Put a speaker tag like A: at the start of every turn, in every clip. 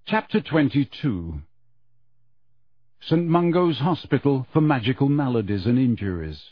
A: Chapter 22. St. Mungo's Hospital for Magical Maladies and Injuries.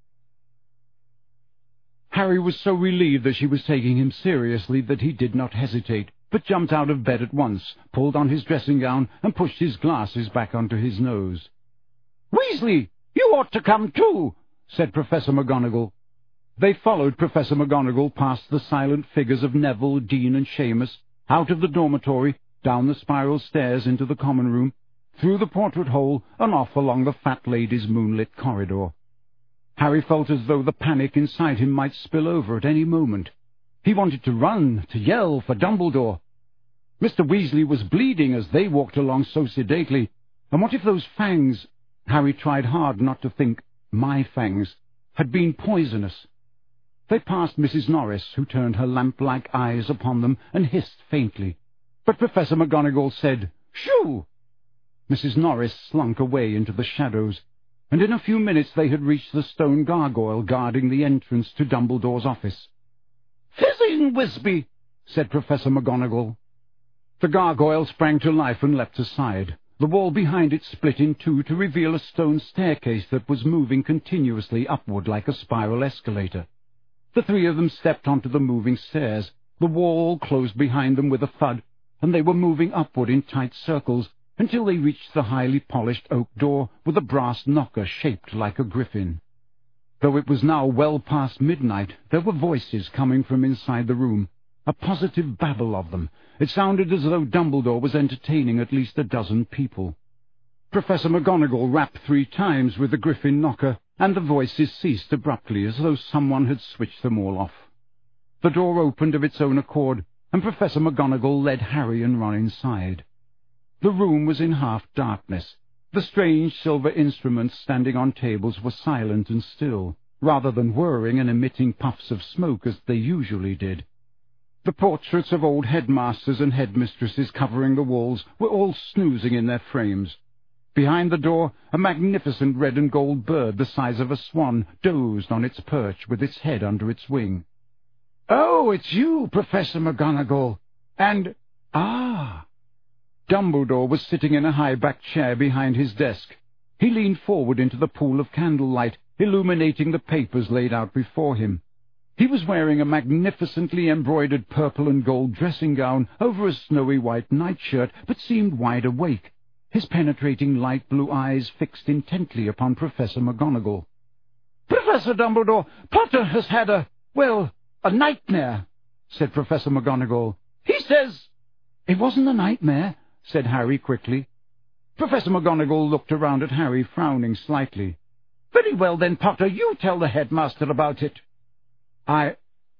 A: Harry was so relieved that she was taking him seriously that he did not hesitate, but jumped out of bed at once, pulled on his dressing gown, and pushed his glasses back onto his nose. "Weasley, you ought to come too," said Professor McGonagall. They followed Professor McGonagall past the silent figures of Neville, Dean, and Seamus, out of the dormitory, down the spiral stairs into the common room, through the portrait hole, and off along the fat lady's moonlit corridor. Harry felt as though the panic inside him might spill over at any moment. He wanted to run, to yell for Dumbledore. Mr. Weasley was bleeding as they walked along so sedately, and what if those fangs— Harry tried hard not to think my fangs— had been poisonous? They passed Mrs. Norris, who turned her lamp-like eyes upon them and hissed faintly. But Professor McGonagall said, "Shoo!" Mrs. Norris slunk away into the shadows, and in a few minutes they had reached the stone gargoyle guarding the entrance to Dumbledore's office. "Fizzing Wisby," said Professor McGonagall. The gargoyle sprang to life and leapt aside. The wall behind it split in two to reveal a stone staircase that was moving continuously upward like a spiral escalator. The three of them stepped onto the moving stairs. The wall closed behind them with a thud, and they were moving upward in tight circles until they reached the highly polished oak door with a brass knocker shaped like a griffin. Though it was now well past midnight, there were voices coming from inside the room, a positive babble of them. It sounded as though Dumbledore was entertaining at least a dozen people. Professor McGonagall rapped 3 times with the griffin knocker, and the voices ceased abruptly as though someone had switched them all off. The door opened of its own accord, and Professor McGonagall led Harry and Ron inside. The room was in half darkness. The strange silver instruments standing on tables were silent and still, rather than whirring and emitting puffs of smoke as they usually did. The portraits of old headmasters and headmistresses covering the walls were all snoozing in their frames. Behind the door, a magnificent red and gold bird the size of a swan dozed on its perch with its head under its wing. "Oh, it's you, Professor McGonagall. And— ah!" Dumbledore was sitting in a high-backed chair behind his desk. He leaned forward into the pool of candlelight, illuminating the papers laid out before him. He was wearing a magnificently embroidered purple and gold dressing gown over a snowy white nightshirt, but seemed wide awake, his penetrating light blue eyes fixed intently upon Professor McGonagall. "Professor Dumbledore, Potter has had a nightmare," said Professor McGonagall. "He says—" "It wasn't a nightmare," said Harry quickly. Professor McGonagall looked around at Harry, frowning slightly. "Very well then, Potter, you tell the headmaster about it." I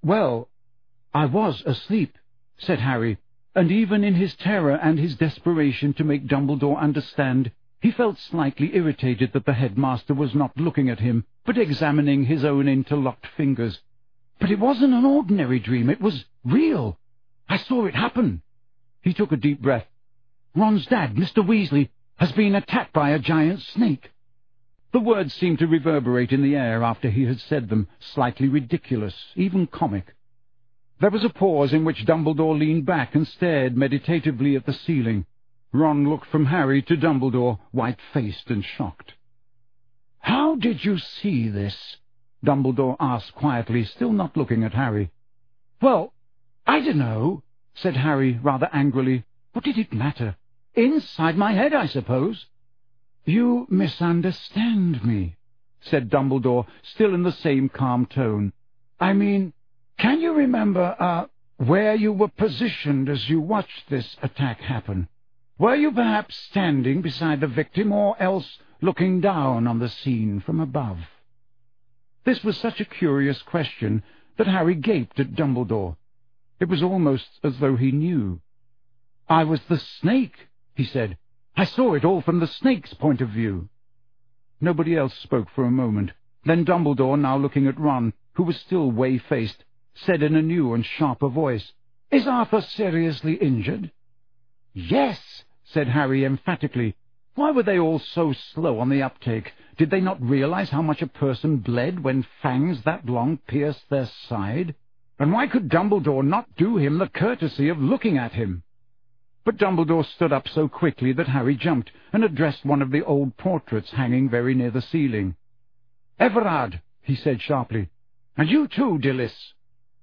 A: was asleep," said Harry, and even in his terror and his desperation to make Dumbledore understand, he felt slightly irritated that the headmaster was not looking at him, but examining his own interlocked fingers. "But it wasn't an ordinary dream. It was real. I saw it happen." He took a deep breath. "Ron's dad, Mr. Weasley, has been attacked by a giant snake." The words seemed to reverberate in the air after he had said them, slightly ridiculous, even comic. There was a pause in which Dumbledore leaned back and stared meditatively at the ceiling. Ron looked from Harry to Dumbledore, white-faced and shocked. "How did you see this?" Dumbledore asked quietly, still not looking at Harry. "Well, I don't know," said Harry rather angrily. What did it matter? Inside my head, I suppose. "You misunderstand me," said Dumbledore, still in the same calm tone. "I mean, can you remember, where you were positioned as you watched this attack happen? Were you perhaps standing beside the victim, or else looking down on the scene from above?" This was such a curious question that Harry gaped at Dumbledore. It was almost as though he knew. "I was the snake," he said. "I saw it all from the snake's point of view." Nobody else spoke for a moment. Then Dumbledore, now looking at Ron, who was still whey-faced, said in a new and sharper voice, "Is Arthur seriously injured?" "Yes," said Harry emphatically. Why were they all so slow on the uptake? Did they not realize how much a person bled when fangs that long pierced their side? And why could Dumbledore not do him the courtesy of looking at him? But Dumbledore stood up so quickly that Harry jumped and addressed one of the old portraits hanging very near the ceiling. "Everard," he said sharply. "And you too, Dilys."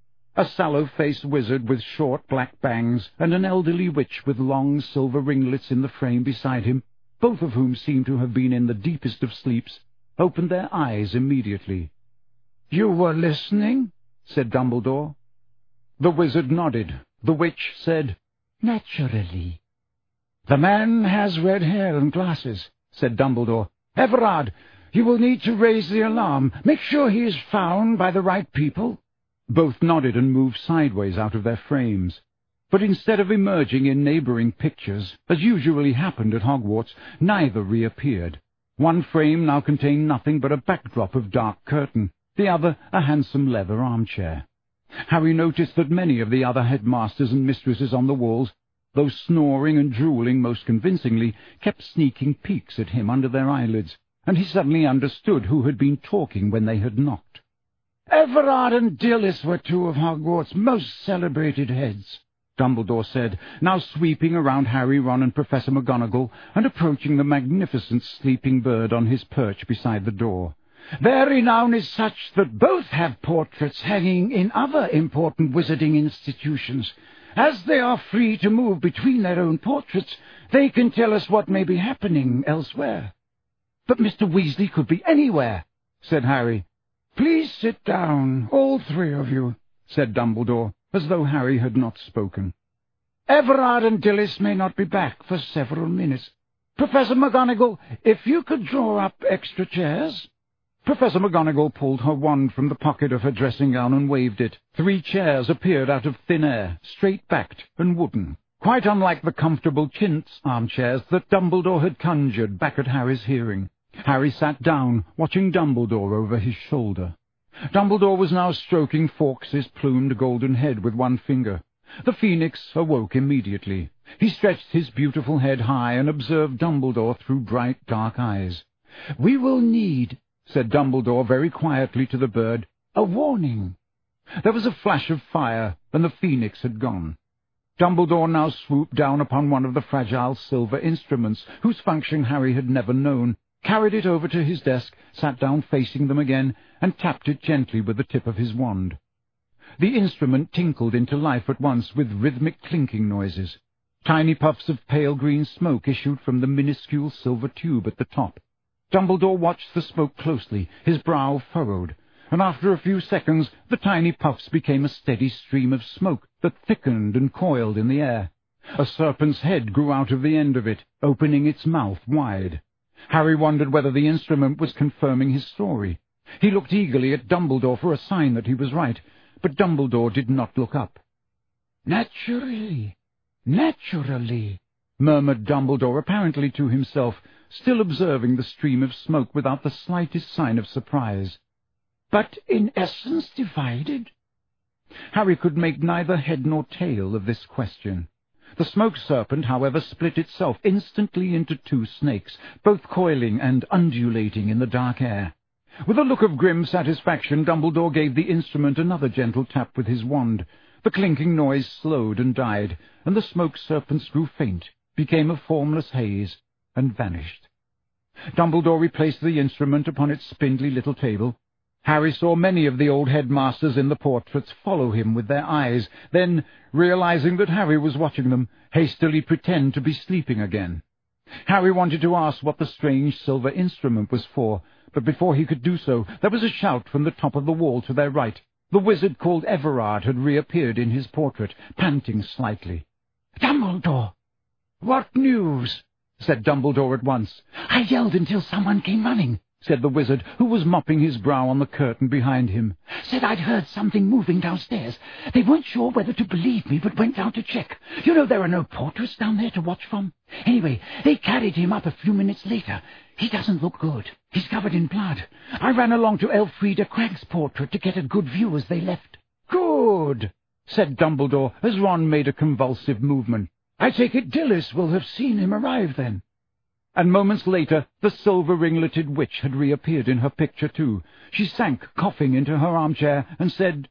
A: A sallow-faced wizard with short black bangs and an elderly witch with long silver ringlets in the frame beside him, both of whom seemed to have been in the deepest of sleeps, opened their eyes immediately. "You were listening?" said Dumbledore. The wizard nodded. The witch said, "Naturally." "The man has red hair and glasses," said Dumbledore. "Everard, you will need to raise the alarm. Make sure he is found by the right people." Both nodded and moved sideways out of their frames. But instead of emerging in neighbouring pictures, as usually happened at Hogwarts, neither reappeared. One frame now contained nothing but a backdrop of dark curtain, the other a handsome leather armchair. Harry noticed that many of the other headmasters and mistresses on the walls, though snoring and drooling most convincingly, kept sneaking peeks at him under their eyelids, and he suddenly understood who had been talking when they had knocked. "Everard and Dilys were two of Hogwarts' most celebrated heads," Dumbledore said, now sweeping around Harry, Ron, and Professor McGonagall, and approaching the magnificent sleeping bird on his perch beside the door. "Their renown is such that both have portraits hanging in other important wizarding institutions. As they are free to move between their own portraits, they can tell us what may be happening elsewhere." "But Mr. Weasley could be anywhere," said Harry. "Please sit down, all three of you," said Dumbledore, as though Harry had not spoken. "Everard and Dilys may not be back for several minutes. Professor McGonagall, if you could draw up extra chairs." Professor McGonagall pulled her wand from the pocket of her dressing-gown and waved it. 3 chairs appeared out of thin air, straight-backed and wooden, quite unlike the comfortable chintz armchairs that Dumbledore had conjured back at Harry's hearing. Harry sat down, watching Dumbledore over his shoulder. Dumbledore was now stroking Fawkes's plumed golden head with one finger. The Phoenix awoke immediately. He stretched his beautiful head high and observed Dumbledore through bright, dark eyes. "We will need," said Dumbledore very quietly to the bird, "a warning." There was a flash of fire, and the Phoenix had gone. Dumbledore now swooped down upon one of the fragile silver instruments, whose function Harry had never known, carried it over to his desk, sat down facing them again, and tapped it gently with the tip of his wand. The instrument tinkled into life at once with rhythmic clinking noises. Tiny puffs of pale green smoke issued from the minuscule silver tube at the top. Dumbledore watched the smoke closely, his brow furrowed, and after a few seconds the tiny puffs became a steady stream of smoke that thickened and coiled in the air. A serpent's head grew out of the end of it, opening its mouth wide. Harry wondered whether the instrument was confirming his story. He looked eagerly at Dumbledore for a sign that he was right, but Dumbledore did not look up. "Naturally, naturally," murmured Dumbledore, apparently to himself, still observing the stream of smoke without the slightest sign of surprise. "But in essence divided?" Harry could make neither head nor tail of this question. The smoke serpent, however, split itself instantly into 2 snakes, both coiling and undulating in the dark air. With a look of grim satisfaction, Dumbledore gave the instrument another gentle tap with his wand. The clinking noise slowed and died, and the smoke serpents grew faint, became a formless haze, and vanished. Dumbledore replaced the instrument upon its spindly little table. Harry saw many of the old headmasters in the portraits follow him with their eyes, then, realizing that Harry was watching them, hastily pretend to be sleeping again. Harry wanted to ask what the strange silver instrument was for, but before he could do so, there was a shout from the top of the wall to their right. The wizard called Everard had reappeared in his portrait, panting slightly. "Dumbledore!" "What news?" said Dumbledore at once. "I yelled until someone came running," said the wizard, who was mopping his brow on the curtain behind him. "Said I'd heard something moving downstairs. They weren't sure whether to believe me, but went down to check. You know there are no portraits down there to watch from. Anyway, they carried him up a few minutes later. He doesn't look good. He's covered in blood. I ran along to Elfrida Cragg's portrait to get a good view as they left." "Good," said Dumbledore, as Ron made a convulsive movement. "I take it Dilys will have seen him arrive then." And moments later the silver-ringleted witch had reappeared in her picture too. She sank coughing into her armchair and said,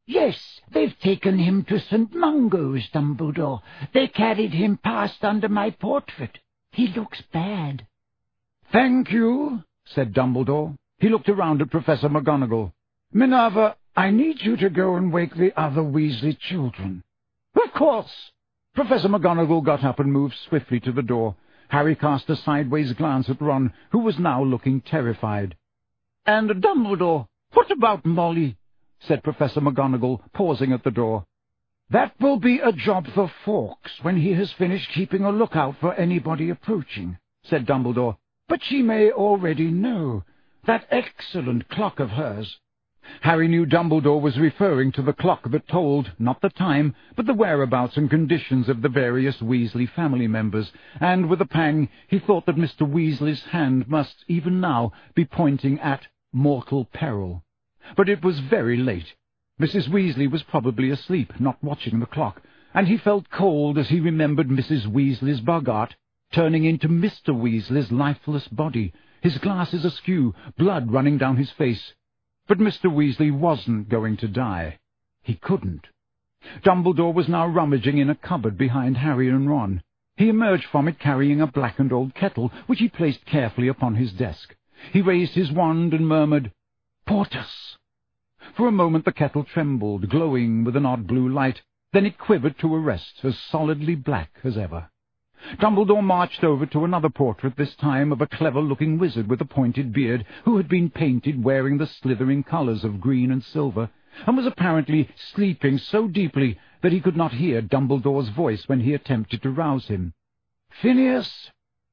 B: Yes, they've taken him to St. Mungo's, Dumbledore. They carried him past under my portrait. He looks bad.
A: Thank you, said Dumbledore. He looked around at Professor McGonagall. Minerva, I need you to go and wake the other Weasley children. Of course. Professor McGonagall got up and moved swiftly to the door. Harry cast a sideways glance at Ron, who was now looking terrified. And Dumbledore, what about Molly? Said Professor McGonagall, pausing at the door. That will be a job for Fawkes when he has finished keeping a lookout for anybody approaching, said Dumbledore. But she may already know. That excellent clock of hers. Harry knew Dumbledore was referring to the clock that told, not the time, but the whereabouts and conditions of the various Weasley family members, and with a pang he thought that Mr. Weasley's hand must, even now, be pointing at mortal peril. But it was very late. Mrs. Weasley was probably asleep, not watching the clock, and he felt cold as he remembered Mrs. Weasley's Boggart turning into Mr. Weasley's lifeless body, his glasses askew, blood running down his face. But Mr. Weasley wasn't going to die. He couldn't. Dumbledore was now rummaging in a cupboard behind Harry and Ron. He emerged from it carrying a blackened old kettle, which he placed carefully upon his desk. He raised his wand and murmured, "Portus!" For a moment the kettle trembled, glowing with an odd blue light. Then it quivered to a rest, as solidly black as ever. Dumbledore marched over to another portrait, this time of a clever-looking wizard with a pointed beard, who had been painted wearing the slithering colours of green and silver, and was apparently sleeping so deeply that he could not hear Dumbledore's voice when he attempted to rouse him. "Phineas!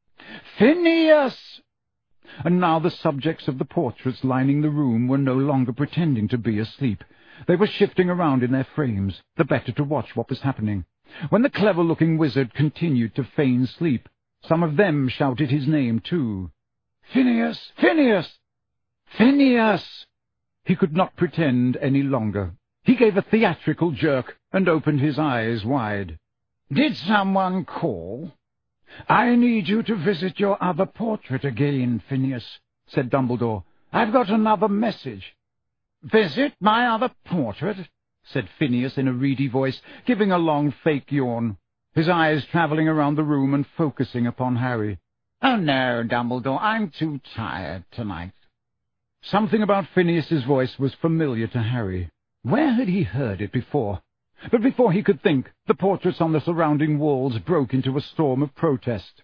A: Phineas!" And now the subjects of the portraits lining the room were no longer pretending to be asleep. They were shifting around in their frames, the better to watch what was happening. When the clever-looking wizard continued to feign sleep, some of them shouted his name too. "Phineas! Phineas! Phineas!" He could not pretend any longer. He gave a theatrical jerk and opened his eyes wide. "Did someone call?" "I need you to visit your other portrait again, Phineas," said Dumbledore. "I've got another message." "Visit my other portrait?" said Phineas in a reedy voice, giving a long fake yawn, his eyes travelling around the room and focusing upon Harry. "Oh, no, Dumbledore, I'm too tired tonight." Something about Phineas's voice was familiar to Harry. Where had he heard it before? But before he could think, the portraits on the surrounding walls broke into a storm of protest.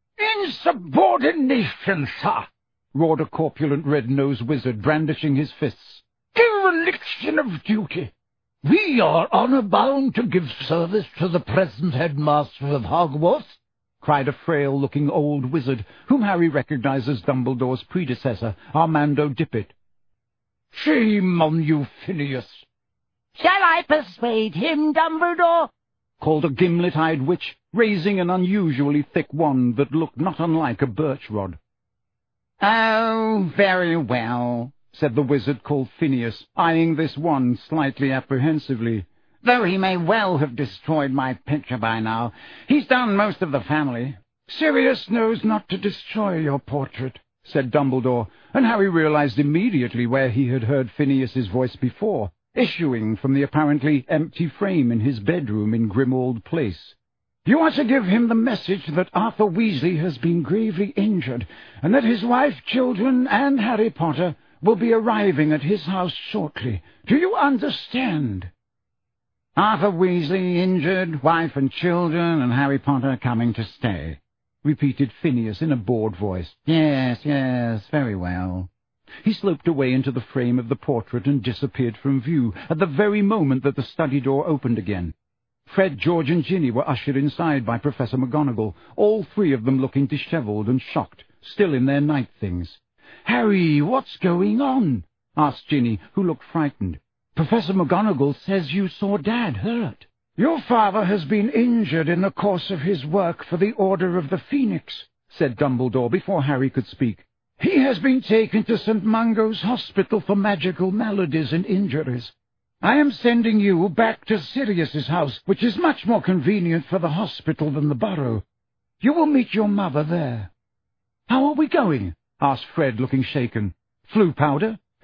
A: "Insubordination, sir!" roared a corpulent red-nosed wizard, brandishing his fists. "Dereliction of duty! We are honour-bound to give service to the present headmaster of Hogwarts," cried a frail-looking old wizard, whom Harry recognized as Dumbledore's predecessor, Armando Dippet. "Shame on you, Phineas!"
B: "Shall I persuade him, Dumbledore?"
A: called a gimlet-eyed witch, raising an unusually thick wand that looked not unlike a birch rod.
B: "Oh, very well,"
A: said the wizard called Phineas, eyeing this wand slightly apprehensively.
B: "Though he may well have destroyed my picture by now. He's done most of the family."
A: "Sirius knows not to destroy your portrait," said Dumbledore, and Harry realized immediately where he had heard Phineas's voice before, issuing from the apparently empty frame in his bedroom in Grimmauld Place. "You are to give him the message that Arthur Weasley has been gravely injured, and that his wife, children, and Harry Potter will be arriving at his house shortly. Do you understand?"
B: "Arthur Weasley injured, wife and children, and Harry Potter coming to stay," repeated Phineas in a bored voice. "Yes, very well."
A: He sloped away into the frame of the portrait and disappeared from view at the very moment that the study door opened again. Fred, George, and Ginny were ushered inside by Professor McGonagall, all three of them looking dishevelled and shocked, still in their night things. "Harry, what's going on?" asked Ginny, who looked frightened. "Professor McGonagall says you saw Dad hurt." "Your father has been injured in the course of his work for the Order of the Phoenix," said Dumbledore before Harry could speak. "He has been taken to St. Mungo's Hospital for Magical Maladies and Injuries. I am sending you back to Sirius's house, which is much more convenient for the hospital than the Burrow. You will meet your mother there." "How are we going?" asked Fred, looking shaken. "Flu powder?"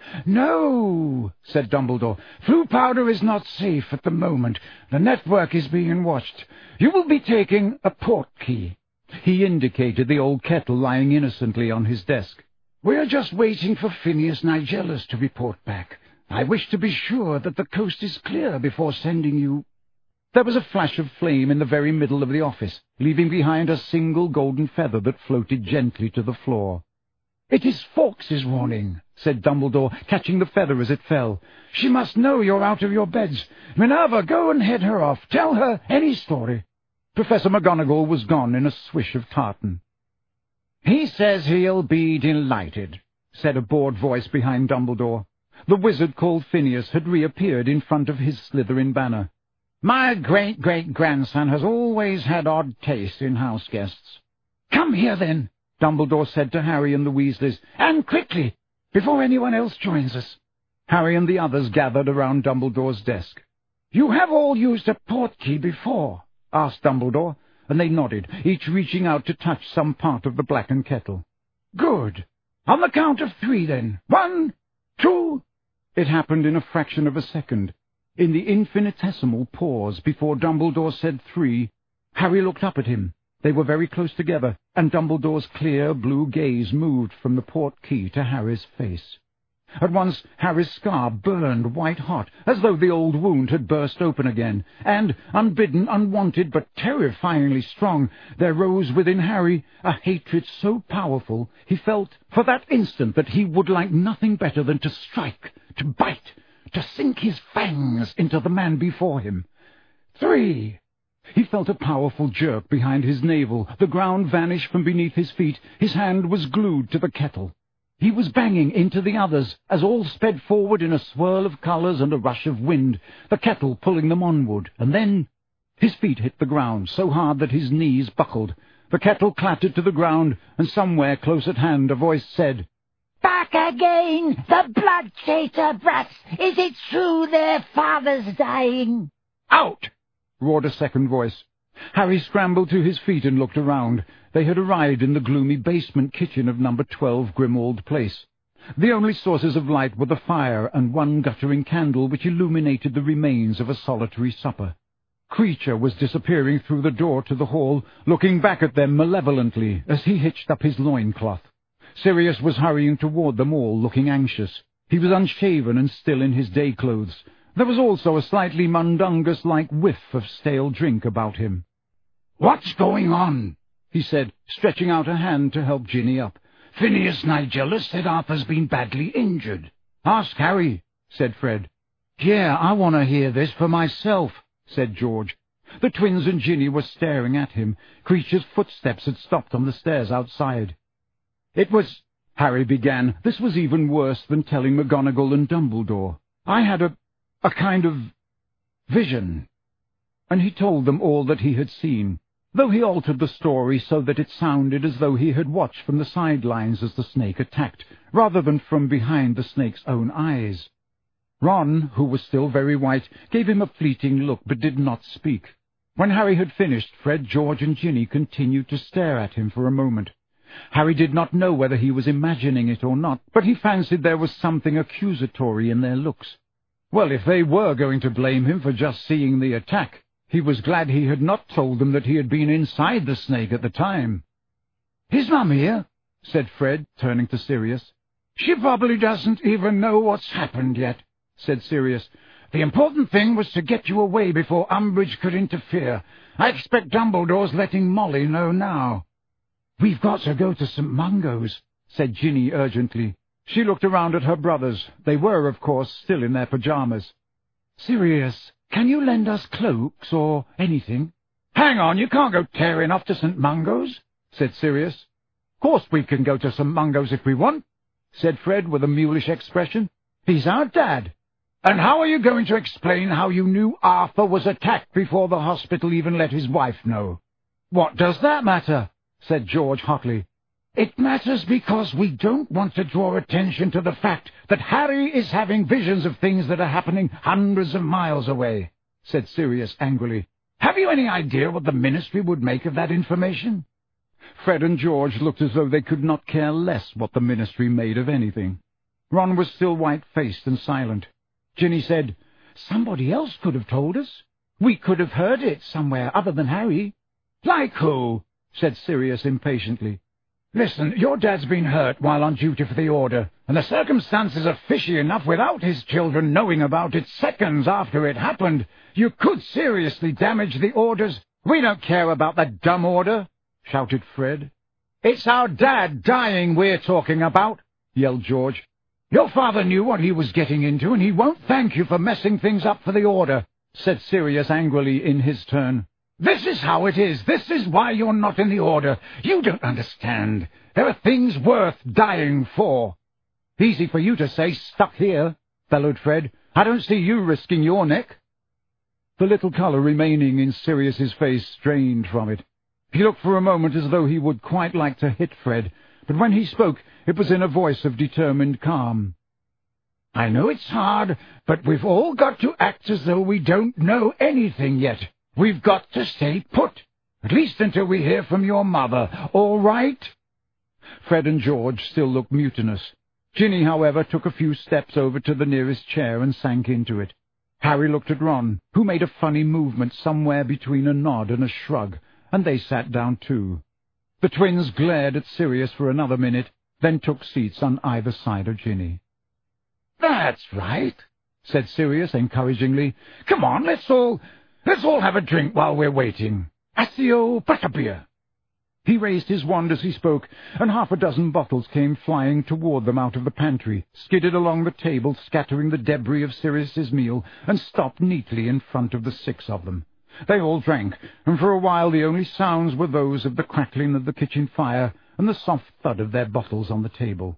A: "No," said Dumbledore. "Floo powder is not safe at the moment. The network is being watched. You will be taking a portkey." He indicated the old kettle lying innocently on his desk. "We are just waiting for Phineas Nigellus to report back. I wish to be sure that the coast is clear before sending you—" There was a flash of flame in the very middle of the office, leaving behind a single golden feather that floated gently to the floor. "It is Fawkes's warning," said Dumbledore, catching the feather as it fell. "She must know you're out of your beds. Minerva, go and head her off. Tell her any story." Professor McGonagall was gone in a swish of tartan. "He says he'll be delighted," said a bored voice behind Dumbledore. The wizard called Phineas had reappeared in front of his Slytherin banner. "My great-great-grandson has always had odd taste in house guests." "Come here, then," Dumbledore said to Harry and the Weasleys, "and quickly, before anyone else joins us." Harry and the others gathered around Dumbledore's desk. "You have all used a portkey before?" asked Dumbledore, and they nodded, each reaching out to touch some part of the blackened kettle. "Good. On the count of 3, then. 1, 2... It happened in a fraction of a second. In the infinitesimal pause before Dumbledore said 3, Harry looked up at him. They were very close together, and Dumbledore's clear blue gaze moved from the portkey to Harry's face. At once Harry's scar burned white-hot, as though the old wound had burst open again, and, unbidden, unwanted, but terrifyingly strong, there rose within Harry a hatred so powerful he felt for that instant that he would like nothing better than to strike, to bite, to sink his fangs into the man before him. 3! He felt a powerful jerk behind his navel. The ground vanished from beneath his feet. His hand was glued to the kettle. He was banging into the others as all sped forward in a swirl of colours and a rush of wind, the kettle pulling them onward, and then his feet hit the ground so hard that his knees buckled. The kettle clattered to the ground, and somewhere close at hand a voice said,
C: "Back again, the blood-chaser brats! Is it true their father's dying?"
A: "Out!" roared a second voice. Harry scrambled to his feet and looked around. They had arrived in the gloomy basement kitchen of number 12 Grimmauld Place. The only sources of light were the fire and one guttering candle which illuminated the remains of a solitary supper. Kreacher was disappearing through the door to the hall, looking back at them malevolently as he hitched up his loincloth. Sirius was hurrying toward them all, looking anxious. He was unshaven and still in his day clothes. There was also a slightly mundungus-like whiff of stale drink about him. "What's going on?" he said, stretching out a hand to help Ginny up. "Phineas Nigellus said Arthur's been badly injured." "Ask Harry," said Fred. "Yeah, I want to hear this for myself," said George. The twins and Ginny were staring at him. Kreacher's footsteps had stopped on the stairs outside. "It was—" Harry began. This was even worse than telling McGonagall and Dumbledore. "I had a kind of vision." And he told them all that he had seen, though he altered the story so that it sounded as though he had watched from the sidelines as the snake attacked, rather than from behind the snake's own eyes. Ron, who was still very white, gave him a fleeting look but did not speak. When Harry had finished, Fred, George, and Ginny continued to stare at him for a moment. Harry did not know whether he was imagining it or not, but he fancied there was something accusatory in their looks. Well, if they were going to blame him for just seeing the attack, he was glad he had not told them that he had been inside the snake at the time. "Is Mum here?" said Fred, turning to Sirius. "She probably doesn't even know what's happened yet," said Sirius. "The important thing was to get you away before Umbridge could interfere. I expect Dumbledore's letting Molly know now." "We've got to go to St. Mungo's," said Ginny urgently. She looked around at her brothers. They were, of course, still in their pyjamas. "Sirius, can you lend us cloaks or anything?" "Hang on, you can't go tearing off to St. Mungo's," said Sirius. "Course we can go to St. Mungo's if we want," said Fred with a mulish expression. "He's our dad. And how are you going to explain how you knew Arthur was attacked before the hospital even let his wife know?" "What does that matter?" said George hotly. "It matters because we don't want to draw attention to the fact that Harry is having visions of things that are happening hundreds of miles away," said Sirius angrily. "Have you any idea what the Ministry would make of that information?" Fred and George looked as though they could not care less what the Ministry made of anything. Ron was still white-faced and silent. Ginny said,
B: "Somebody else could have told us. We could have heard it somewhere other than Harry."
A: "Like who?" said Sirius impatiently. "Listen, your dad's been hurt while on duty for the Order, and the circumstances are fishy enough without his children knowing about it seconds after it happened. You could seriously damage the Order's—" "We don't care about the dumb Order," shouted Fred. "It's our dad dying we're talking about," yelled George. "Your father knew what he was getting into, and he won't thank you for messing things up for the Order," said Sirius angrily in his turn. "This is how it is. This is why you're not in the Order. You don't understand. There are things worth dying for." "Easy for you to say, stuck here," bellowed Fred. "I don't see you risking your neck." The little colour remaining in Sirius's face strained from it. He looked for a moment as though he would quite like to hit Fred, but when he spoke, it was in a voice of determined calm. "I know it's hard, but we've all got to act as though we don't know anything yet. We've got to stay put, at least until we hear from your mother, all right?" Fred and George still looked mutinous. Ginny, however, took a few steps over to the nearest chair and sank into it. Harry looked at Ron, who made a funny movement somewhere between a nod and a shrug, and they sat down too. The twins glared at Sirius for another minute, then took seats on either side of Ginny. "That's right," said Sirius encouragingly. "Come on, let's all have a drink while we're waiting. Accio butterbeer." He raised his wand as he spoke, and 6 bottles came flying toward them out of the pantry, skidded along the table, scattering the debris of Sirius's meal, and stopped neatly in front of the 6 of them. They all drank, and for a while the only sounds were those of the crackling of the kitchen fire and the soft thud of their bottles on the table.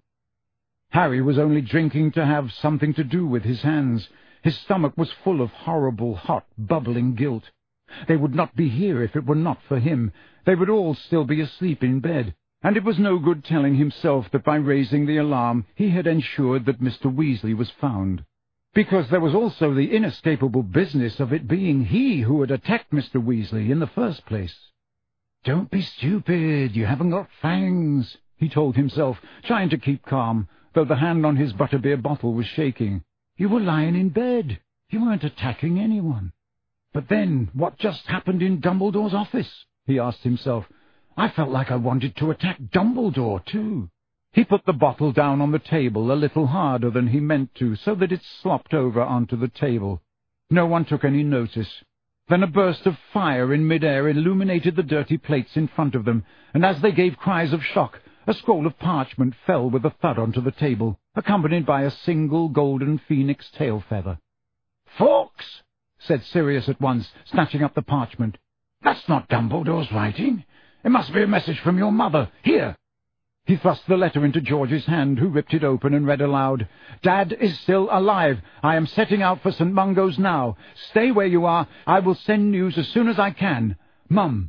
A: Harry was only drinking to have something to do with his hands. His stomach was full of horrible, hot, bubbling guilt. They would not be here if it were not for him. They would all still be asleep in bed, and it was no good telling himself that by raising the alarm he had ensured that Mr. Weasley was found. Because there was also the inescapable business of it being he who had attacked Mr. Weasley in the first place. "Don't be stupid, you haven't got fangs," he told himself, trying to keep calm, though the hand on his butterbeer bottle was shaking. "You were lying in bed. You weren't attacking anyone." "But then, what just happened in Dumbledore's office?" he asked himself. "I felt like I wanted to attack Dumbledore, too." He put the bottle down on the table a little harder than he meant to, so that it slopped over onto the table. No one took any notice. Then a burst of fire in mid-air illuminated the dirty plates in front of them, and as they gave cries of shock, a scroll of parchment fell with a thud onto the table, accompanied by a single golden phoenix tail feather. "Fawkes!" said Sirius at once, snatching up the parchment. "That's not Dumbledore's writing. It must be a message from your mother. Here." He thrust the letter into George's hand, who ripped it open and read aloud, "Dad is still alive. I am setting out for St. Mungo's now. Stay where you are. I will send news as soon as I can. Mum."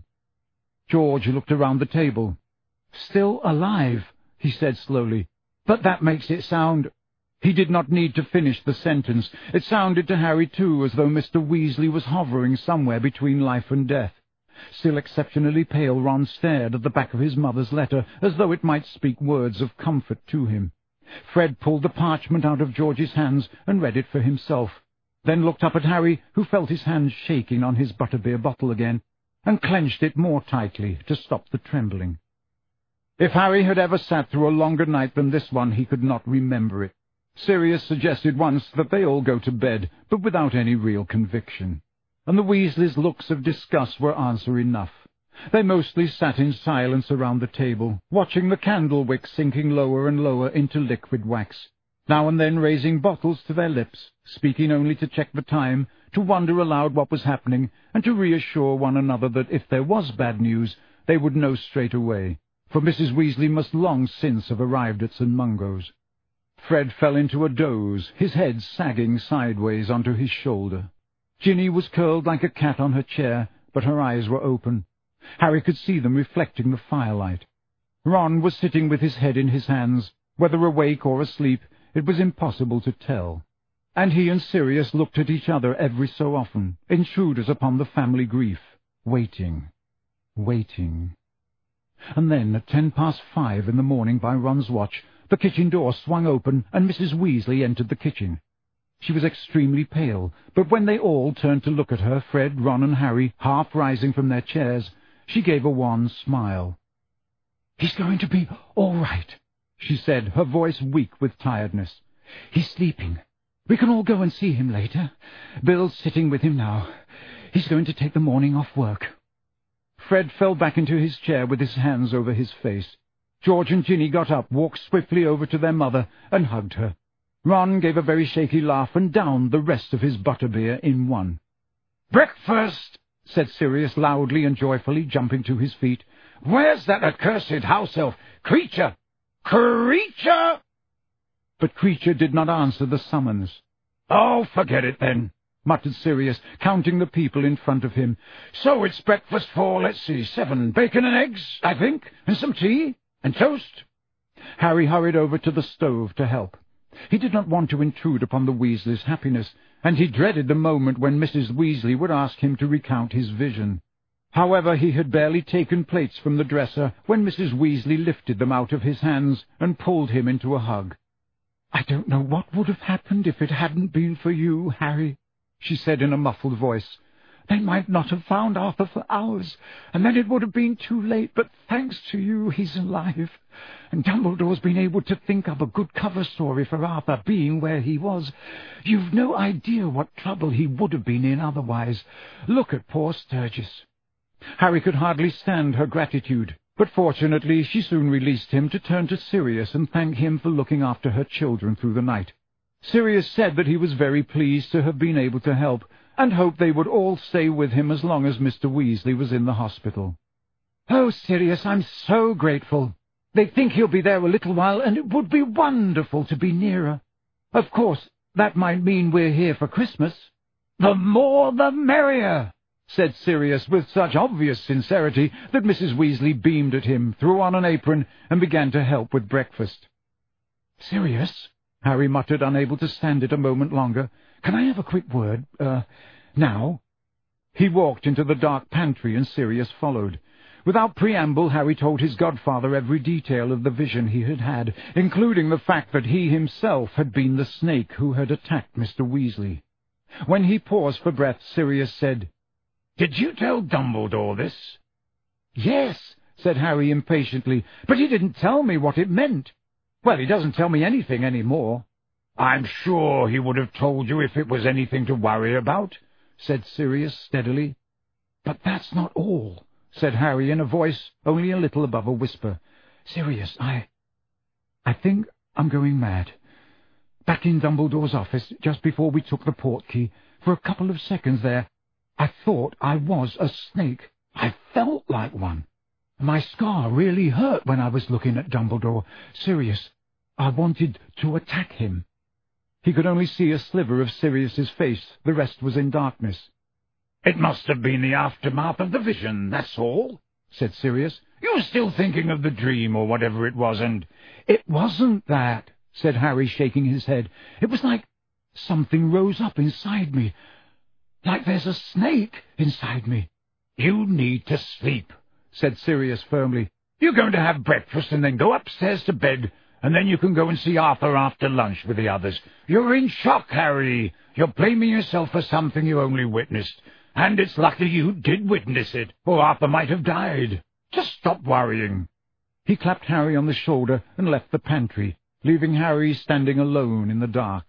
A: George looked around the table. "Still alive," he said slowly. "But that makes it sound—" He did not need to finish the sentence. It sounded to Harry, too, as though Mr. Weasley was hovering somewhere between life and death. Still exceptionally pale, Ron stared at the back of his mother's letter, as though it might speak words of comfort to him. Fred pulled the parchment out of George's hands and read it for himself, then looked up at Harry, who felt his hand shaking on his butterbeer bottle again, and clenched it more tightly to stop the trembling. If Harry had ever sat through a longer night than this one, he could not remember it. Sirius suggested once that they all go to bed, but without any real conviction. And the Weasleys' looks of disgust were answer enough. They mostly sat in silence around the table, watching the candle wick sinking lower and lower into liquid wax, now and then raising bottles to their lips, speaking only to check the time, to wonder aloud what was happening, and to reassure one another that if there was bad news, they would know straight away, for Mrs. Weasley must long since have arrived at St. Mungo's. Fred fell into a doze, his head sagging sideways onto his shoulder. Ginny was curled like a cat on her chair, but her eyes were open. Harry could see them reflecting the firelight. Ron was sitting with his head in his hands. Whether awake or asleep, it was impossible to tell. And he and Sirius looked at each other every so often, intruders upon the family grief, waiting. And then, at 5:10 in the morning by Ron's watch, the kitchen door swung open and Mrs. Weasley entered the kitchen. She was extremely pale, but when they all turned to look at her, Fred, Ron, and Harry, half rising from their chairs, she gave a wan smile. "He's going to be all right," she said, her voice weak with tiredness. "He's sleeping. We can all go and see him later. Bill's sitting with him now. He's going to take the morning off work." Fred fell back into his chair with his hands over his face. George and Ginny got up, walked swiftly over to their mother, and hugged her. Ron gave a very shaky laugh and downed the rest of his butterbeer in one. "Breakfast!" said Sirius loudly and joyfully, jumping to his feet. "Where's that accursed house elf? Creature! Creature!" But Creature did not answer the summons. "Oh, forget it then," muttered Sirius, counting the people in front of him. "So it's breakfast for, let's see, 7 bacon and eggs, I think, and some tea, and toast." Harry hurried over to the stove to help. He did not want to intrude upon the Weasleys' happiness, and he dreaded the moment when Mrs. Weasley would ask him to recount his vision. However, he had barely taken plates from the dresser when Mrs. Weasley lifted them out of his hands and pulled him into a hug. "I don't know what would have happened if it hadn't been for you, Harry," she said in a muffled voice. "They might not have found Arthur for hours, and then it would have been too late, but thanks to you he's alive. And Dumbledore's been able to think up a good cover story for Arthur being where he was. You've no idea what trouble he would have been in otherwise. Look at poor Sturgis." Harry could hardly stand her gratitude, but fortunately she soon released him to turn to Sirius and thank him for looking after her children through the night. Sirius said that he was very pleased to have been able to help, and hoped they would all stay with him as long as Mr. Weasley was in the hospital. "Oh, Sirius, I'm so grateful. They think he'll be there a little while, and it would be wonderful to be nearer. Of course, that might mean we're here for Christmas." "The more the merrier," said Sirius with such obvious sincerity that Mrs. Weasley beamed at him, threw on an apron, and began to help with breakfast. "Sirius," Harry muttered, unable to stand it a moment longer, "can I have a quick word, now?" He walked into the dark pantry, and Sirius followed. Without preamble, Harry told his godfather every detail of the vision he had had, including the fact that he himself had been the snake who had attacked Mr. Weasley. When he paused for breath, Sirius said, "Did you tell Dumbledore this?" "Yes," said Harry impatiently, "but he didn't tell me what it meant. Well, he doesn't tell me anything any more." "I'm sure he would have told you if it was anything to worry about," said Sirius steadily. "But that's not all," said Harry in a voice only a little above a whisper. "Sirius, I think I'm going mad. Back in Dumbledore's office, just before we took the portkey, for a couple of seconds there, I thought I was a snake. I felt like one. My scar really hurt when I was looking at Dumbledore. Sirius, I wanted to attack him." He could only see a sliver of Sirius's face. The rest was in darkness. "It must have been the aftermath of the vision, that's all," said Sirius. "You were still thinking of the dream or whatever it was, and—" "It wasn't that," said Harry, shaking his head. "It was like something rose up inside me. Like there's a snake inside me." "You need to sleep," said Sirius firmly. "You're going to have breakfast and then go upstairs to bed, and then you can go and see Arthur after lunch with the others. You're in shock, Harry. You're blaming yourself for something you only witnessed. And it's lucky you did witness it, or Arthur might have died. Just stop worrying." He clapped Harry on the shoulder and left the pantry, leaving Harry standing alone in the dark.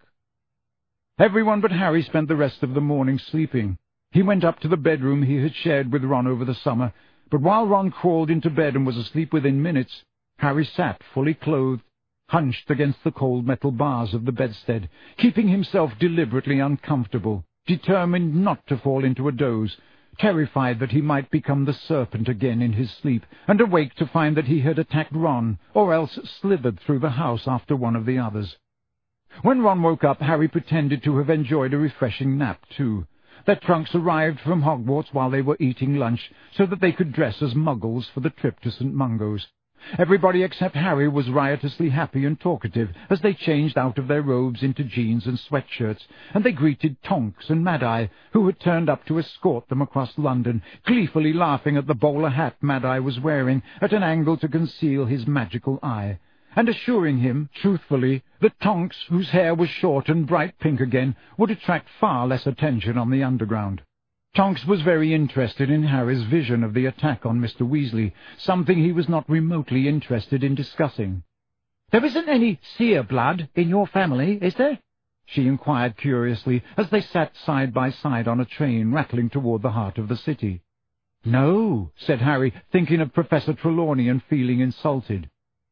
A: Everyone but Harry spent the rest of the morning sleeping. He went up to the bedroom he had shared with Ron over the summer, but while Ron crawled into bed and was asleep within minutes, Harry sat fully clothed, hunched against the cold metal bars of the bedstead, keeping himself deliberately uncomfortable, determined not to fall into a doze, terrified that he might become the serpent again in his sleep, and awake to find that he had attacked Ron, or else slithered through the house after one of the others. When Ron woke up, Harry pretended to have enjoyed a refreshing nap, too. Their trunks arrived from Hogwarts while they were eating lunch, so that they could dress as muggles for the trip to St. Mungo's. Everybody except Harry was riotously happy and talkative as they changed out of their robes into jeans and sweatshirts, and they greeted Tonks and Mad-Eye, who had turned up to escort them across London, gleefully laughing at the bowler hat Mad-Eye was wearing at an angle to conceal his magical eye. and assuring him, truthfully, that Tonks, whose hair was short and bright pink again, would attract far less attention on the underground. Tonks was very interested in Harry's vision of the attack on Mr. Weasley, something he was not remotely interested in discussing.
B: "There isn't any seer blood in your family, is there?" she inquired curiously, as they sat side by side on a train rattling toward the heart of the city.
A: "No," said Harry, thinking of Professor Trelawney and feeling insulted.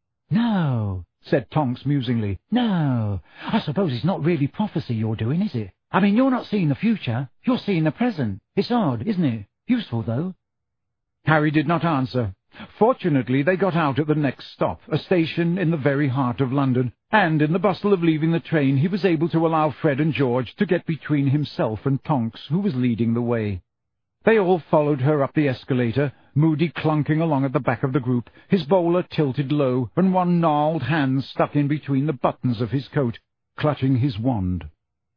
B: "No," said Tonks musingly. "No. I suppose it's not really prophecy you're doing, is it? I mean, you're not seeing the future. You're seeing the present. It's odd, isn't it? Useful, though."
A: Harry did not answer. Fortunately, they got out at the next stop, a station in the very heart of London, and in the bustle of leaving the train he was able to allow Fred and George to get between himself and Tonks, who was leading the way. They all followed her up the escalator, Moody clunking along at the back of the group, his bowler tilted low, and one gnarled hand stuck in between the buttons of his coat, clutching his wand.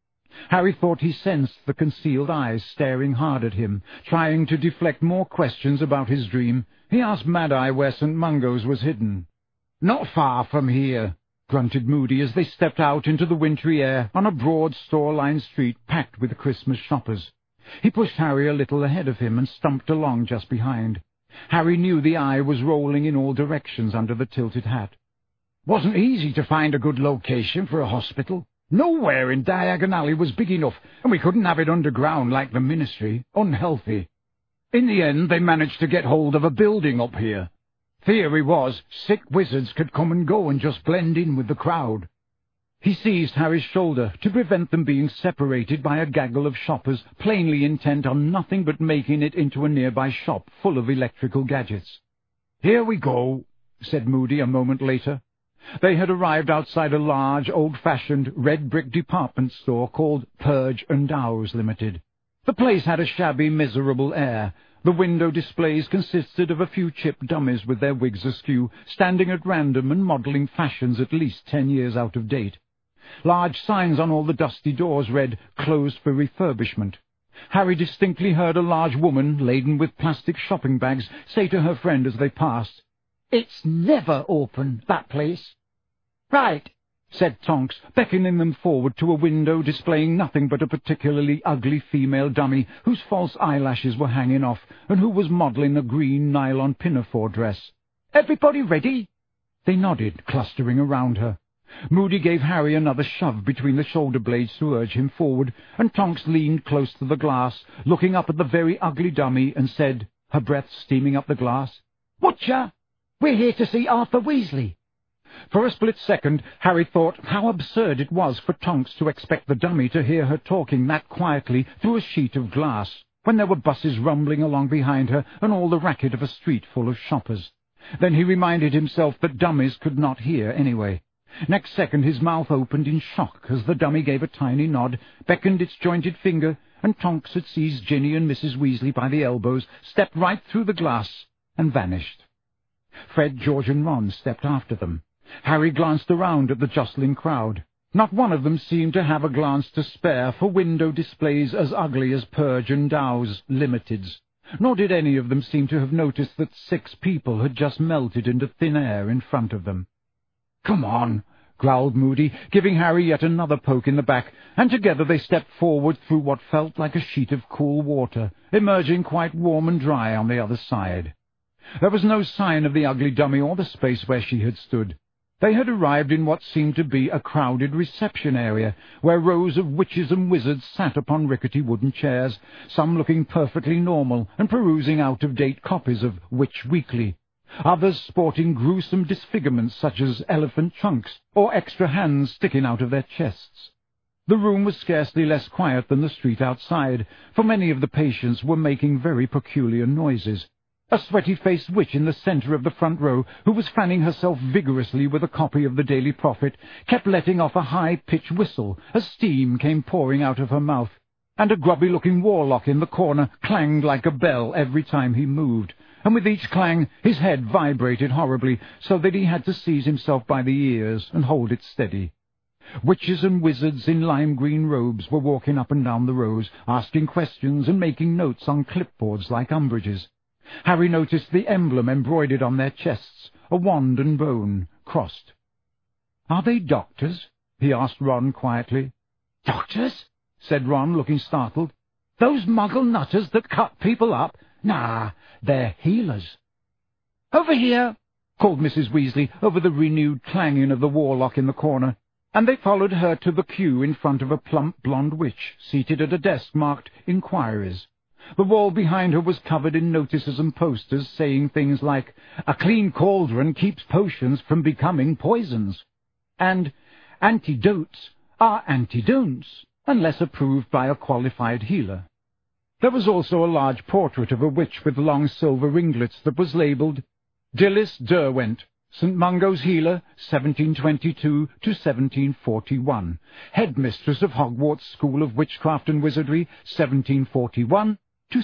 A: Harry thought he sensed the concealed eyes staring hard at him, trying to deflect more questions about his dream. He asked Mad-Eye where St. Mungo's was hidden. "Not far from here," grunted Moody as they stepped out into the wintry air on a broad store-lined street packed with Christmas shoppers. He pushed Harry a little ahead of him and stumped along just behind. Harry knew the eye was rolling in all directions under the tilted hat. "Wasn't easy to find a good location for a hospital. Nowhere in Diagon Alley was big enough, and we couldn't have it underground like the Ministry. Unhealthy. In the end, they managed to get hold of a building up here. Theory was, sick wizards could come and go and just blend in with the crowd." He seized Harry's shoulder to prevent them being separated by a gaggle of shoppers plainly intent on nothing but making it into a nearby shop full of electrical gadgets. "Here we go," said Moody a moment later. They had arrived outside a large, old-fashioned, red-brick department store called Purge and Dow's Limited. The place had a shabby, miserable air. The window displays consisted of a few chip dummies with their wigs askew, standing at random and modelling fashions at least 10 years out of date. Large signs on all the dusty doors read, "Closed for refurbishment." Harry distinctly heard a large woman, laden with plastic shopping bags, say to her friend as they passed, "It's never open, that place." "Right," said Tonks, beckoning them forward to a window displaying nothing but a particularly ugly female dummy whose false eyelashes were hanging off, and who was modelling a green nylon pinafore dress. "Everybody ready?" They nodded, clustering around her. Moody gave Harry another shove between the shoulder blades to urge him forward, and Tonks leaned close to the glass, looking up at the very ugly dummy, and said, her breath steaming up the glass, "Whatcha? We're here to see Arthur Weasley." For a split second, Harry thought how absurd it was for Tonks to expect the dummy to hear her talking that quietly through a sheet of glass, when there were buses rumbling along behind her and all the racket of a street full of shoppers. Then he reminded himself that dummies could not hear anyway. Next second his mouth opened in shock as the dummy gave a tiny nod, beckoned its jointed finger, and Tonks had seized Ginny and Mrs. Weasley by the elbows, stepped right through the glass, and vanished. Fred, George, and Ron stepped after them. Harry glanced around at the jostling crowd. Not one of them seemed to have a glance to spare for window displays as ugly as Purge and Dow's Limited's, nor did any of them seem to have noticed that 6 people had just melted into thin air in front of them. "Come on," growled Moody, giving Harry yet another poke in the back, and together they stepped forward through what felt like a sheet of cool water, emerging quite warm and dry on the other side. There was no sign of the ugly dummy or the space where she had stood. They had arrived in what seemed to be a crowded reception area, where rows of witches and wizards sat upon rickety wooden chairs, some looking perfectly normal and perusing out-of-date copies of Witch Weekly, others sporting gruesome disfigurements such as elephant trunks or extra hands sticking out of their chests. The room was scarcely less quiet than the street outside, for many of the patients were making very peculiar noises. A sweaty-faced witch in the centre of the front row, who was fanning herself vigorously with a copy of the Daily Prophet, kept letting off a high-pitched whistle as steam came pouring out of her mouth, and a grubby-looking warlock in the corner clanged like a bell every time he moved, and with each clang his head vibrated horribly, so that he had to seize himself by the ears and hold it steady. Witches and wizards in lime-green robes were walking up and down the rows, asking questions and making notes on clipboards like umbrages. Harry noticed the emblem embroidered on their chests, a wand and bone, crossed. "Are they doctors?" he asked Ron quietly.
B: "Doctors?" said Ron, looking startled. "Those muggle nutters that cut people up? Nah, they're healers." "Over here!" called Mrs. Weasley over the renewed clanging of the warlock in the corner, and they followed her to the queue in front of a plump blonde witch, seated at a desk marked Inquiries. The wall behind her was covered in notices and posters saying things like, "A clean cauldron keeps potions from becoming poisons," and "Antidotes are antidon'ts, unless approved by a qualified healer." There was also a large portrait of a witch with long silver ringlets that was labelled, "Dilys Derwent, St. Mungo's healer, 1722 to 1741, headmistress of Hogwarts School of Witchcraft and Wizardry, 1741 to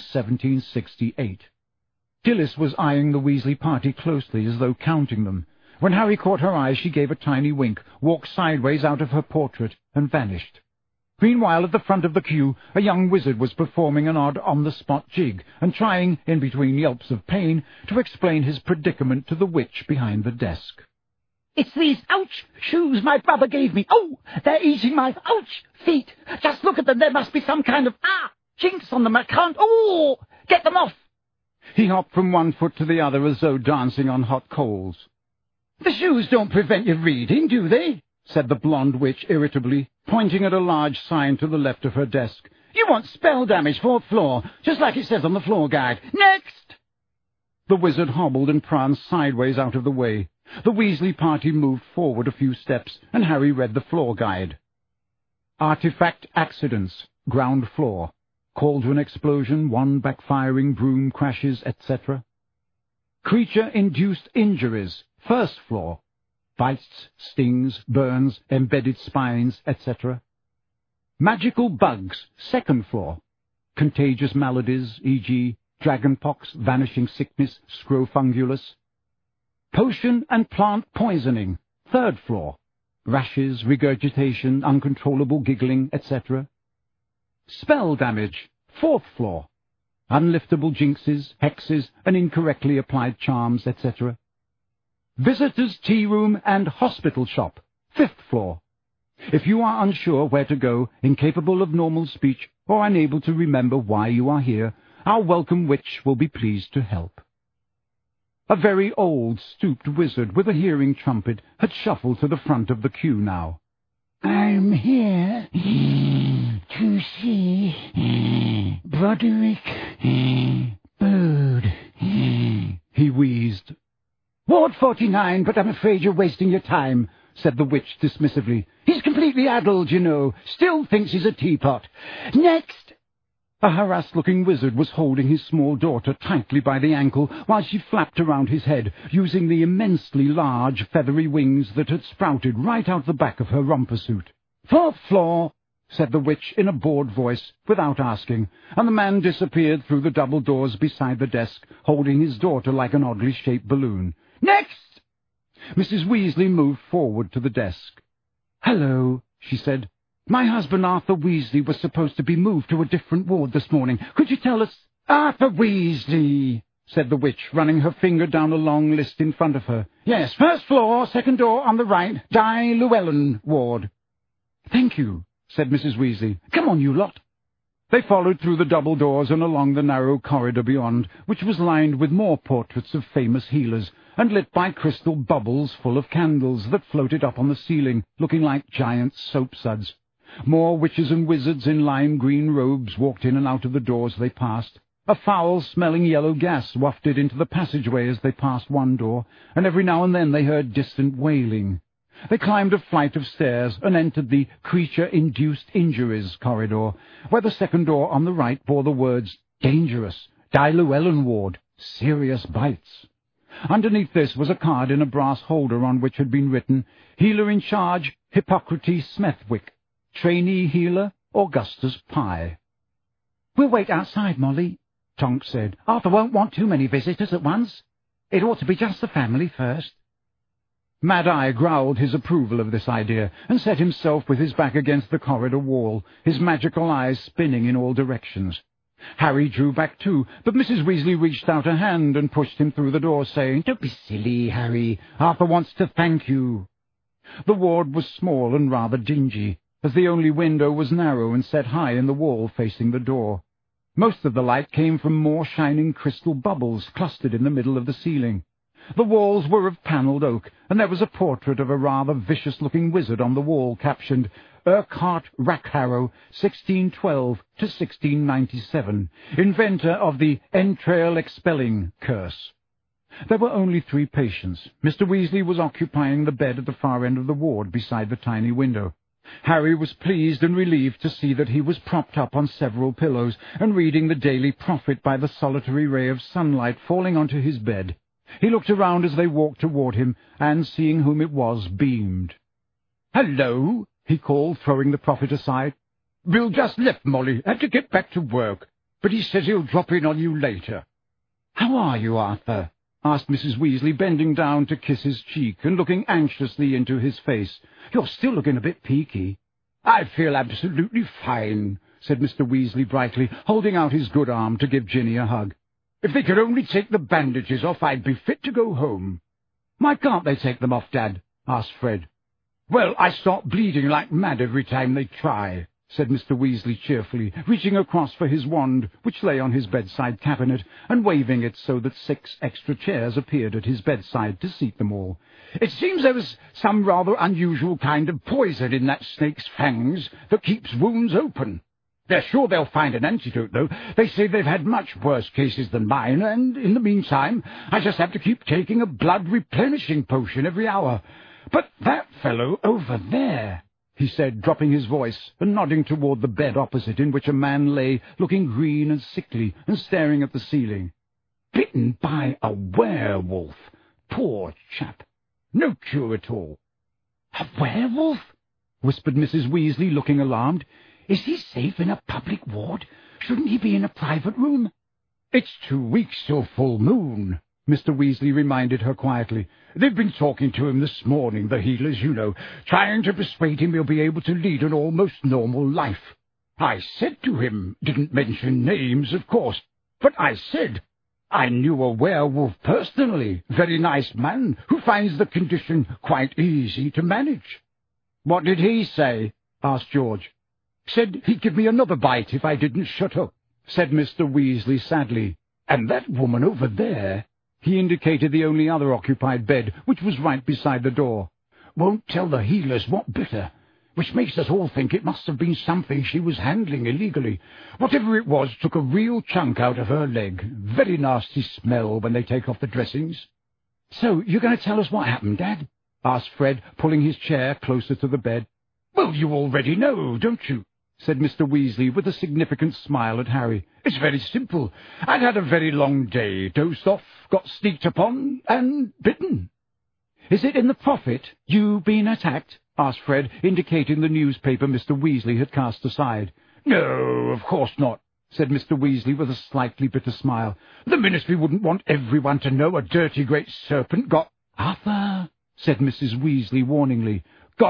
B: 1768. Dilys was eyeing the Weasley party closely as though counting them. When Harry caught her eye, she gave a tiny wink, walked sideways out of her portrait, and vanished. Meanwhile, at the front of the queue, a young wizard was performing an odd on-the-spot jig, and trying, in between yelps of pain, to explain his predicament to the witch behind the desk.
C: "It's these, ouch, shoes my brother gave me. Oh, they're eating my, ouch, feet. Just look at them, there must be some kind of, jinx on them, I can't, get them off."
A: He hopped from one foot to the other as though dancing on hot coals.
B: "The shoes don't prevent you reading, do they?" said the blonde witch irritably, pointing at a large sign to the left of her desk. "You want spell damage, 4th floor, just like it says on the floor guide. Next!" The wizard hobbled and pranced sideways out of the way. The Weasley party moved forward a few steps, and Harry read the floor guide. Artifact accidents, ground floor. Cauldron explosion, 1 backfiring, broom crashes, etc. Creature-induced injuries, 1st floor. Bites, stings, burns, embedded spines, etc. Magical bugs, 2nd floor. Contagious maladies, e.g., dragonpox, vanishing sickness, scrofungulus. Potion and plant poisoning, 3rd floor. Rashes, regurgitation, uncontrollable giggling, etc. Spell damage, 4th floor. Unliftable jinxes, hexes, and incorrectly applied charms, etc. Visitors' tea room and hospital shop, 5th floor. If you are unsure where to go, incapable of normal speech, or unable to remember why you are here, our welcome witch will be pleased to help. A very old, stooped wizard with a hearing trumpet had shuffled to the front of the queue now.
C: "I'm here to see Broderick Bode,"
B: he wheezed. "Ward 49, but I'm afraid you're wasting your time," said the witch dismissively. "He's completely addled, you know. Still thinks he's a teapot. Next!" A harassed-looking wizard was holding his small daughter tightly by the ankle while she flapped around his head, using the immensely large, feathery wings that had sprouted right out the back of her romper suit. "4th floor," said the witch in a bored voice, without asking, and the man disappeared through the double doors beside the desk, holding his daughter like an oddly shaped balloon. "Next!" Mrs. Weasley moved forward to the desk. "Hello," she said. "My husband Arthur Weasley was supposed to be moved to a different ward this morning. Could you tell us—" "Arthur Weasley," said the witch, running her finger down a long list in front of her. "Yes, 1st floor, 2nd door on the right, Di Llewellyn ward." "Thank you," said Mrs. Weasley. "Come on, you lot." They followed through the double doors and along the narrow corridor beyond, which was lined with more portraits of famous healers, and lit by crystal bubbles full of candles that floated up on the ceiling, looking like giant soapsuds. More witches and wizards in lime-green robes walked in and out of the doors they passed. A foul-smelling yellow gas wafted into the passageway as they passed one door, and every now and then they heard distant wailing. They climbed a flight of stairs and entered the creature-induced injuries corridor, where the 2nd door on the right bore the words, "Dangerous, Di Llewellyn ward, serious bites." Underneath this was a card in a brass holder on which had been written, "Healer in charge, Hippocrates Smethwick. Trainee healer, Augustus Pye." "We'll wait outside, Molly," Tonks said. "Arthur won't want too many visitors at once. It ought to be just the family first." Mad-Eye growled his approval of this idea, and set himself with his back against the corridor wall, his magical eyes spinning in all directions. Harry drew back too, but Mrs. Weasley reached out a hand and pushed him through the door, saying, "Don't be silly, Harry. Arthur wants to thank you."
A: The ward was small and rather dingy, as the only window was narrow and set high in the wall facing the door. Most of the light came from more shining crystal bubbles clustered in the middle of the ceiling. The walls were of panelled oak, and there was a portrait of a rather vicious-looking wizard on the wall, captioned Urquhart Rackharrow, 1612 to 1697, inventor of the entrail-expelling curse. There were only 3 patients. Mr. Weasley was occupying the bed at the far end of the ward beside the tiny window. Harry was pleased and relieved to see that he was propped up on several pillows and reading the Daily Prophet by the solitary ray of sunlight falling onto his bed. He looked around as they walked toward him, and, seeing whom it was, beamed. "Hello," he called, throwing the Prophet aside. "Bill just left, Molly. Had to get back to work. But he says he'll drop in on you later." "How are you, Arthur?" asked Mrs. Weasley, bending down to kiss his cheek and looking anxiously into his face. "You're still looking a bit peaky." "I feel absolutely fine," said Mr. Weasley brightly, holding out his good arm to give Ginny a hug. "If they could only take the bandages off, I'd be fit to go home." "Why can't they take them off, Dad?" asked Fred. "Well, I start bleeding like mad every time they try," said Mr. Weasley cheerfully, reaching across for his wand, which lay on his bedside cabinet, and waving it so that 6 extra chairs appeared at his bedside to seat them all. "It seems there was some rather unusual kind of poison in that snake's fangs that keeps wounds open. They're sure they'll find an antidote, though. They say they've had much worse cases than mine, and in the meantime, I just have to keep taking a blood-replenishing potion every hour. But that fellow over there," he said, dropping his voice and nodding toward the bed opposite, in which a man lay, looking green and sickly and staring at the ceiling. "Bitten by a werewolf. Poor chap. No cure at all." "A werewolf?" whispered Mrs. Weasley, looking alarmed. "Is he safe in a public ward? Shouldn't he be in a private room?" "It's 2 weeks till full moon," Mr. Weasley reminded her quietly. "They've been talking to him this morning, the healers, you know, trying to persuade him he'll be able to lead an almost normal life. I said to him, didn't mention names, of course, but I said I knew a werewolf personally, very nice man, who finds the condition quite easy to manage." "What did he say?" asked George. "Said he'd give me another bite if I didn't shut up," said Mr. Weasley sadly. "And that woman over there," he indicated the only other occupied bed, which was right beside the door, "won't tell the healers what bit her, which makes us all think it must have been something she was handling illegally. Whatever it was took a real chunk out of her leg. Very nasty smell when they take off the dressings." "So you're going to tell us what happened, Dad?" asked Fred, pulling his chair closer to the bed. "Well, you already know, don't you?" said Mr. Weasley, with a significant smile at Harry. "It's very simple. I'd had a very long day, dozed off, got sneaked upon, and bitten." "Is it in the Prophet you've been attacked?" asked Fred, indicating the newspaper Mr. Weasley had cast aside. "No, of course not," said Mr. Weasley, with a slightly bitter smile. "The Ministry wouldn't want everyone to know a dirty great serpent got—" "Arthur," said Mrs. Weasley warningly.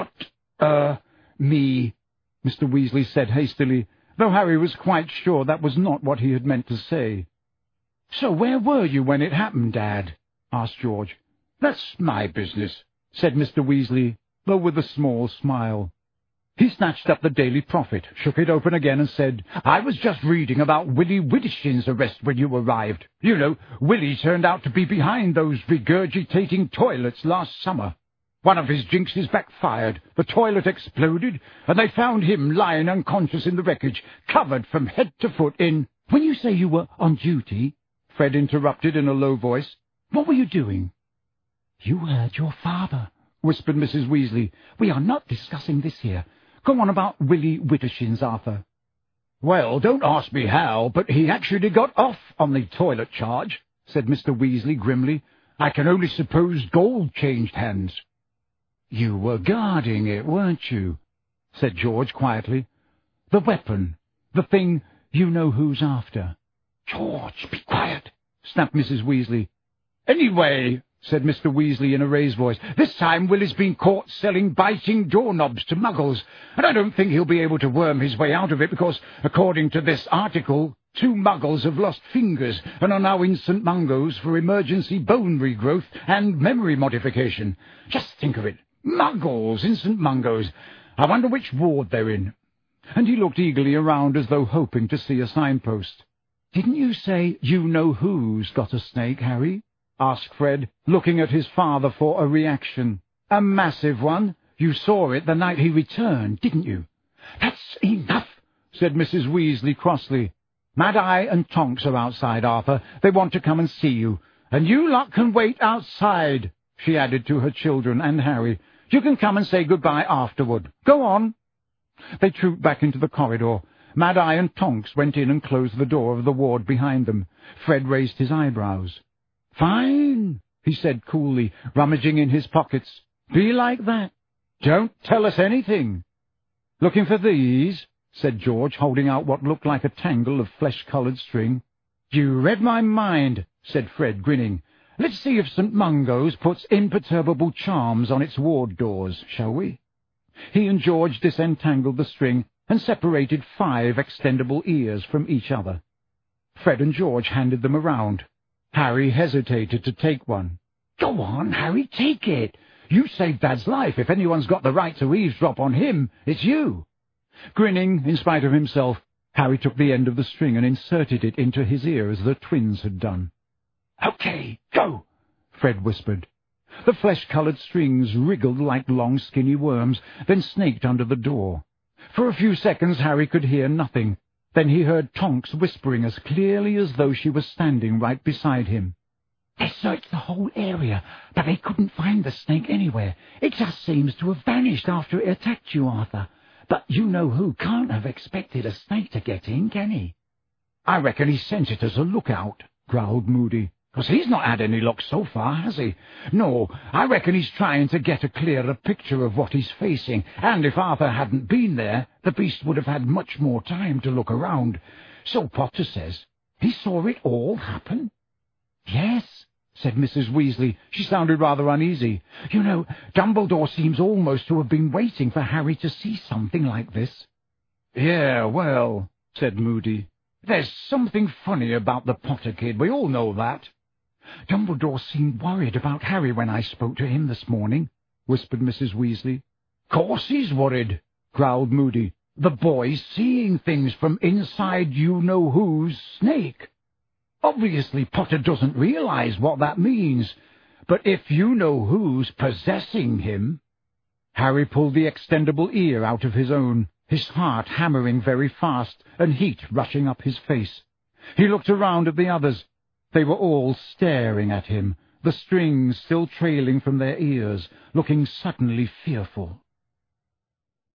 A: "Me," Mr. Weasley said hastily, though Harry was quite sure that was not what he had meant to say. "So where were you when it happened, Dad?" asked George. "That's my business," said Mr. Weasley, though with a small smile. He snatched up the Daily Prophet, shook it open again, and said, "I was just reading about Willie Widdershin's arrest when you arrived. You know, Willie turned out to be behind those regurgitating toilets last summer. One of his jinxes backfired, the toilet exploded, and they found him lying unconscious in the wreckage, covered from head to foot in—" "When you say you were on duty," Fred interrupted in a low voice, "what were you doing?" "You heard your father," whispered Mrs. Weasley. "We are not discussing this here. Go on about Willie Widdershins, Arthur." "Well, don't ask me how, but he actually got off on the toilet charge," said Mr. Weasley grimly. "I can only suppose gold changed hands." "You were guarding it, weren't you?" said George quietly. "The weapon, the thing you know who's after." "George, be quiet," snapped Mrs. Weasley. "Anyway," said Mr. Weasley in a raised voice, "this time Willie's been caught selling biting doorknobs to muggles, and I don't think he'll be able to worm his way out of it because, according to this article, 2 muggles have lost fingers and are now in St. Mungo's for emergency bone regrowth and memory modification. Just think of it.
B: Muggles in St. Mungo's. I wonder which ward they're in. And he looked eagerly around as though hoping to see a signpost. Didn't you say you-know-who's got a snake, Harry? Asked Fred, looking at his father for a reaction. A massive one. You saw it the night he returned, didn't you? That's enough, said Mrs. Weasley crossly. Mad-Eye and Tonks are outside, Arthur. They want to come and see you. And you lot can wait outside, she added to her children and Harry. You can come and say goodbye afterward. Go on. They trooped back into the corridor. Mad-Eye and Tonks went in and closed the door of the ward behind them. Fred raised his eyebrows. Fine, he said coolly, rummaging in his pockets. Be like that. Don't tell us anything. Looking for these? Said George, holding out what looked like a tangle of flesh-coloured string. You read my mind, said Fred, grinning. Let's see if St. Mungo's puts imperturbable charms on its ward doors, shall we? He and George disentangled the string and separated 5 extendable ears from each other. Fred and George handed them around. Harry hesitated to take one. Go on, Harry, take it. You saved Dad's life. If anyone's got the right to eavesdrop on him, it's you. Grinning in spite of himself, Harry took the end of the string and inserted it into his ear as the twins had done. Okay, go, Fred whispered. The flesh-coloured strings wriggled like long skinny worms, then snaked under the door. For a few seconds Harry could hear nothing. Then he heard Tonks whispering as clearly as though she was standing right beside him. They searched the whole area, but they couldn't find the snake anywhere. It just seems to have vanished after it attacked you, Arthur. But you-know-who can't have expected a snake to get in, can he? I reckon he sent it as a lookout, growled Moody. 'Cause he's not had any luck so far, has he? No, I reckon he's trying to get a clearer picture of what he's facing, and if Arthur hadn't been there, the beast would have had much more time to look around. So Potter says. He saw it all happen? Yes, said Mrs. Weasley. She sounded rather uneasy. You know, Dumbledore seems almost to have been waiting for Harry to see something like this. Yeah, well, said Moody. There's something funny about the Potter kid, we all know that. Dumbledore seemed worried about Harry when I spoke to him this morning, whispered Mrs. Weasley. Course he's worried, growled Moody. The boy's seeing things from inside you-know-who's snake. Obviously Potter doesn't realize what that means, but if you-know-who's possessing him... Harry pulled the extendable ear out of his own, his heart hammering very fast and heat rushing up his face. He looked around at the others. They were all staring at him, the strings still trailing from their ears, looking suddenly fearful.